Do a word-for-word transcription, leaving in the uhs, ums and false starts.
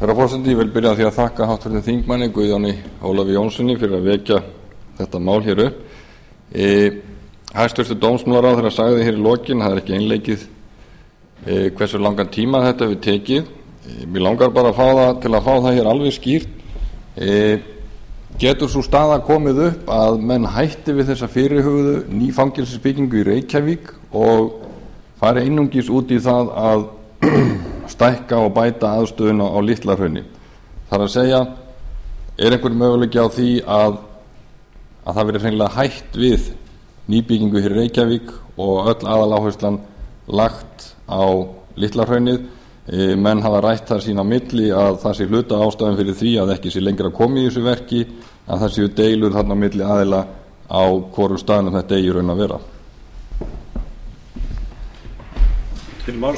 Herra forseti, ég vil byrja á því að þakka háttvirtum þingmanni Guðjóni Ólafi Jónssyni fyrir að vekja þetta mál hér upp. E, Hæstvirtur dómsmálaráðherra sagði hér í lokin, það er ekki einleikið e, hversu langan tíma þetta hefur tekið. E, mér langar bara að fá það til að fá það hér alveg skýrt. E, getur svo staða komið upp að menn hætti við þessa fyrirhuguðu nýfangelsisbyggingu í Reykjavík og fari einungis út í það að stækka og bæta aðstöðuna á Litla-Hrauni? Það er að segja, er einhver möguleiki á því að, að það verið hreinlega hætt við nýbyggingu hér í Reykjavík og öll aðaláherslan lagt á Litla-Hraunið? E, menn hafa rætt það sín á milli að það sé hluta ástæðan fyrir því að ekki sé lengra komið í þessu verki, að það séu deilur þarna á milli aðila á hvorum staðnum þetta eigi raun að vera.